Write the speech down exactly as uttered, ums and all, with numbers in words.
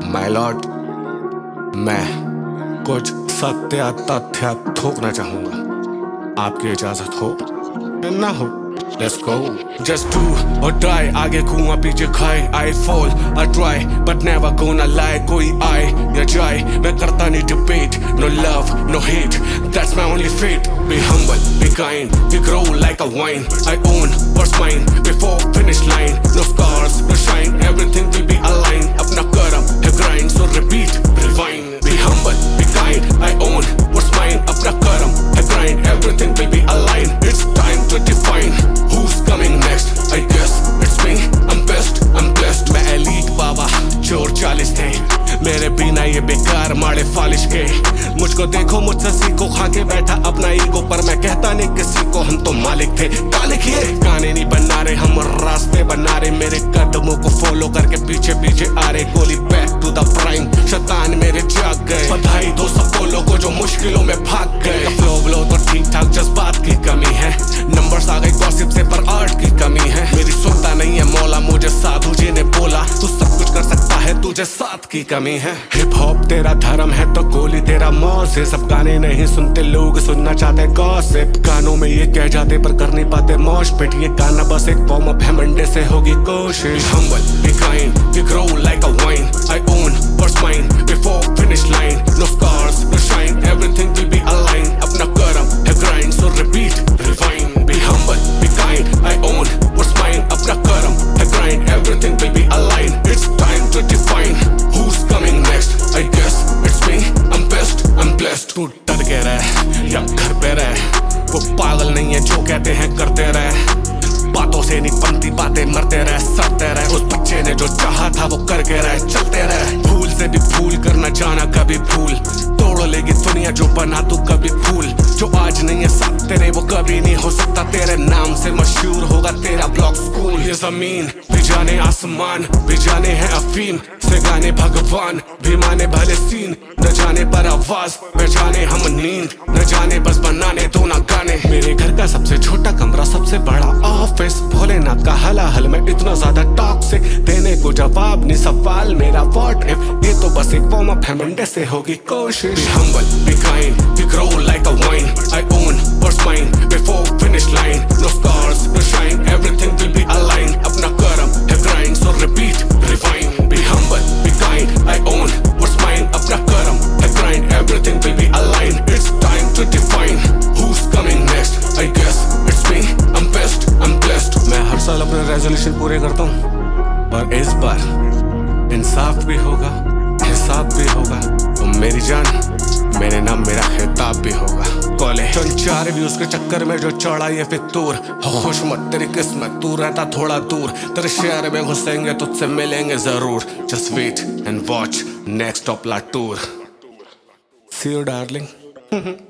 My Lord, मैं कुछ सत्य तथ्य थोपना चाहूंगा। आपकी इजाजत हो या ना हो? Let's go. Just do or die. आगे कुआं पीछे खाए. I fall, I try, but never gonna lie. कोई आए या जाए, मैं करता नहीं debate. No love, no hate. That's my only fate. Be humble, be kind, we grow like a wine. I own what's mine before finish line. No scars, no shine. Everything will be aligned. अपना कर्म है grind, so repeat, rewind. Be humble, be kind. I own what's mine. अपना कर्म है grind. Everything will be aligned. It's time to define. Who's coming next? I guess it's me. I'm best, I'm blessed. मैं elite बाबा, चोर चालीस थे मेरे बिना ये बेकार माड़े फालिश के। मुझको देखो मुझसे सीखो, खा के बैठा अपना ईगो, पर मैं कहता नहीं किसी को, हम तो मालिक थे। गाने किए गाने नहीं बना रहे, हम रास्ते बना रहे। मेरे कदमों को फॉलो करके पीछे पीछे आ रहे। गोली बैक टू द प्राइम, शैतान मेरे जाग गए। बधाई दो सब बोलो को जो मुश्किलों में भाग गए। फ्लो व्लो तो ठीक ठाक, जज्बात की कमी है। नंबर्स आ गए गॉसिप से, पर आर्ट की कमी है। मेरी सुनता नहीं है मौला, मुझे साधु जी ने बोला तू सब कुछ कर सकता है, तुझे साथ की कमी है। हिप हॉप तेरा धर्म है तो गोली तेरा मौत से। सब गाने नहीं सुनते लोग, सुनना चाहते गॉसिप। गानों में ये कह जाते पर कर नहीं पाते मौज पिट। ये गाना बस एक वार्म अप है, मंडे से होगी कोशिश। Humble, be kind, we grow like a wine. I own what's mine before finish line. No scars, no shine, everything will be aligned. अपना कर्म है grind, so repeat, rewind. Be humble, be kind, I own what's mine. अपना कर्म है grind, everything will be aligned. It's time to define. Who's coming next? I guess it's me. I'm best, I'm blessed. तू डर के रह या घर पे रह, वो पागल नहीं है जो कहते हैं करते रह। बातों से नहीं बनती बातें, मरते रह सड़ते रह। उस बच्चे ने जो चाहा था वो करके रह, चलते रह। भूल से भी भूल करना जाना कभी भूल, तोड़ लेगी दुनिया जो बना तू कभी फूल। जो आज नहीं है साथ तेरे वो कभी नहीं हो सकता। तेरे नाम से मशहूर होगा तेरा ब्लॉग स्कूल। ये जमीन भी जाने आसमान, भी जाने हैं अफीम से गाने भगवान, भी माने भले सीन। न जाने पर आवाज, न जाने हम नींद, न जाने बस बनाने दो ना गाने। मेरे घर का सबसे छोटा कमरा, सबसे बड़ा ऑफिस। भोलेनाथ का हलाहल में इतना ज्यादा टॉक्सिक, देने को जवाब नहीं सवाल मेरा व्हाट इफ। ये तो बस एक वार्म अप है, मंडे से होगी कोशिश। Be humble, be kind, we grow like a wine. I own what's mine before finish line. No scars, no shine, everything will be aligned. अपना कर्म है grind, so repeat, rewind. Be humble, be kind, I own what's mine. अपना कर्म है grind, everything will be aligned. It's time to define. Who's coming next? I guess it's me. I'm best, I'm blessed. मैं हर साल अपने resolution पूरे करता हूँ, पर इस बार इंसाफ भी होगा, हिसाब भी होगा। और मेरी जान, मेरे नाम मेरा खिताब भी होगा। कॉले चल चार व्यूज के चक्कर में जो चढ़ा ये फितूर हो, खुश मत तेरी किस्मत, तू रहता थोड़ा दूर। तेरे शहर में घुसेंगे तुझसे मिलेंगे जरूर। Just wait and watch next Topla tour. See you darling.